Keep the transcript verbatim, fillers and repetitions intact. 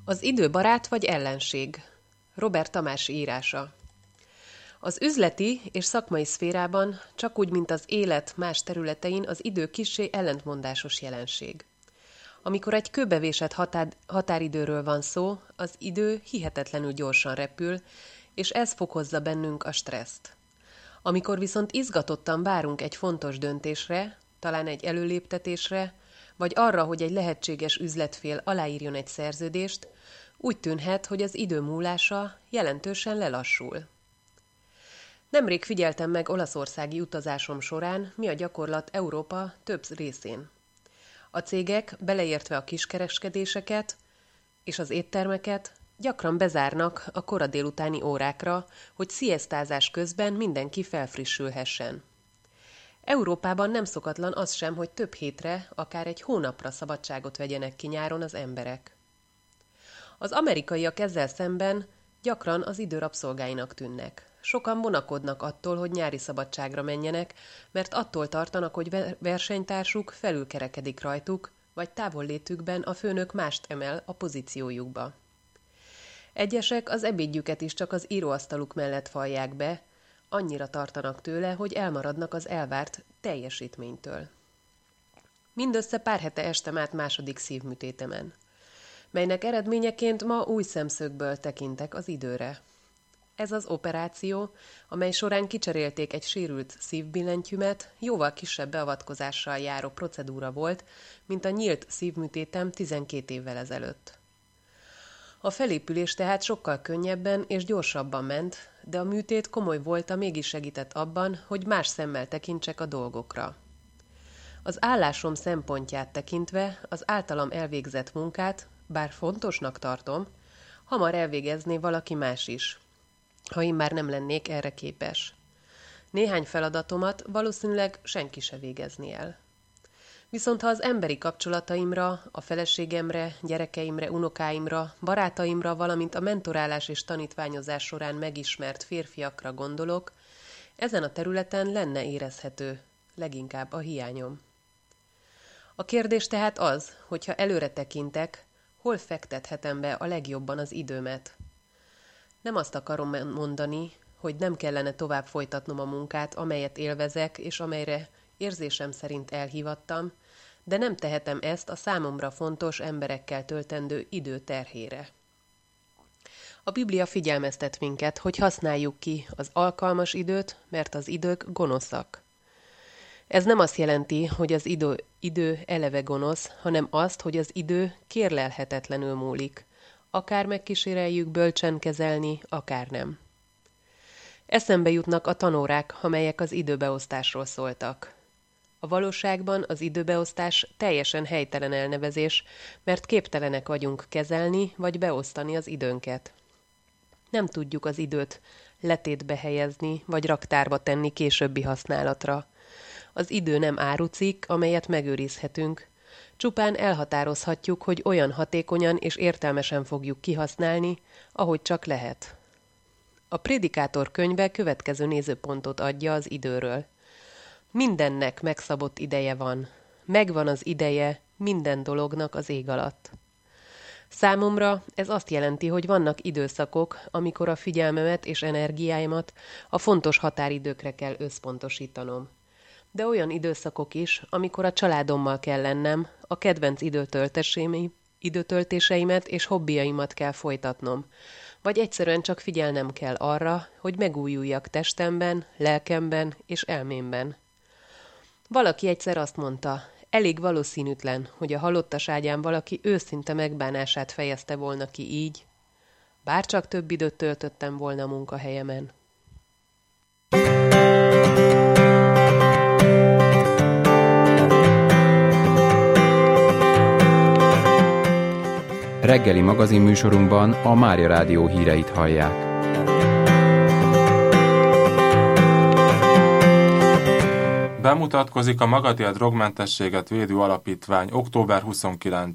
Az idő barát vagy ellenség? Robert Tamás írása. Az üzleti és szakmai szférában, csak úgy, mint az élet más területein, az idő kissé ellentmondásos jelenség. Amikor egy kőbevésett határ, határidőről van szó, az idő hihetetlenül gyorsan repül, és ez fokozza bennünk a stresszt. Amikor viszont izgatottan várunk egy fontos döntésre, talán egy előléptetésre, vagy arra, hogy egy lehetséges üzletfél aláírjon egy szerződést, úgy tűnhet, hogy az idő múlása jelentősen lelassul. Nemrég figyeltem meg olaszországi utazásom során, mi a gyakorlat Európa több részén. A cégek, beleértve a kiskereskedéseket és az éttermeket, gyakran bezárnak a kora délutáni órákra, hogy sziesztázás közben mindenki felfrissülhessen. Európában nem szokatlan az sem, hogy több hétre, akár egy hónapra szabadságot vegyenek ki nyáron az emberek. Az amerikaiak ezzel szemben gyakran az idő rabszolgáinak tűnnek. Sokan vonakodnak attól, hogy nyári szabadságra menjenek, mert attól tartanak, hogy versenytársuk felülkerekedik rajtuk, vagy távollétükben a főnök mást emel a pozíciójukba. Egyesek az ebédjüket is csak az íróasztaluk mellett falják be, annyira tartanak tőle, hogy elmaradnak az elvárt teljesítménytől. Mindössze pár hete estem át második szívműtétemen, melynek eredményeként ma új szemszögből tekintek az időre. Ez az operáció, amely során kicserélték egy sérült szívbillentyűmet, jóval kisebb beavatkozással járó procedúra volt, mint a nyílt szívműtétem tizenkét évvel ezelőtt. A felépülés tehát sokkal könnyebben és gyorsabban ment, de a műtét komoly volta mégis segített abban, hogy más szemmel tekintsek a dolgokra. Az állásom szempontját tekintve az általam elvégzett munkát, bár fontosnak tartom, hamar elvégezné valaki más is, ha én már nem lennék erre képes. Néhány feladatomat valószínűleg senki se végezni el. Viszont ha az emberi kapcsolataimra, a feleségemre, gyerekeimre, unokáimra, barátaimra, valamint a mentorálás és tanítványozás során megismert férfiakra gondolok, ezen a területen lenne érezhető, leginkább a hiányom. A kérdés tehát az, hogyha előre tekintek, hol fektethetem be a legjobban az időmet. Nem azt akarom mondani, hogy nem kellene tovább folytatnom a munkát, amelyet élvezek, és amelyre érzésem szerint elhívattam, de nem tehetem ezt a számomra fontos emberekkel töltendő idő terhére. A Biblia figyelmeztet minket, hogy használjuk ki az alkalmas időt, mert az idők gonoszak. Ez nem azt jelenti, hogy az idő, idő eleve gonosz, hanem azt, hogy az idő kérlelhetetlenül múlik. Akár megkíséreljük bölcsen kezelni, akár nem. Eszembe jutnak a tanórák, amelyek az időbeosztásról szóltak. A valóságban az időbeosztás teljesen helytelen elnevezés, mert képtelenek vagyunk kezelni vagy beosztani az időnket. Nem tudjuk az időt letétbe helyezni vagy raktárba tenni későbbi használatra. Az idő nem árucikk, amelyet megőrizhetünk. Csupán elhatározhatjuk, hogy olyan hatékonyan és értelmesen fogjuk kihasználni, ahogy csak lehet. A Prédikátor könyve következő nézőpontot adja az időről. Mindennek megszabott ideje van. Megvan az ideje minden dolognak az ég alatt. Számomra ez azt jelenti, hogy vannak időszakok, amikor a figyelmemet és energiáimat a fontos határidőkre kell összpontosítanom. De olyan időszakok is, amikor a családommal kell lennem, a kedvenc időtöltéseimet és hobbiaimat kell folytatnom, vagy egyszerűen csak figyelnem kell arra, hogy megújuljak testemben, lelkemben és elmémben. Valaki egyszer azt mondta, elég valószínűtlen, hogy a halottas ágyán valaki őszinte megbánását fejezte volna ki így, bárcsak több időt töltöttem volna a munkahelyemen. Reggeli magazinműsorunkban a Mária Rádió híreit hallják. Bemutatkozik a Magadia Drogmentességet Védő Alapítvány október huszonkilencedikén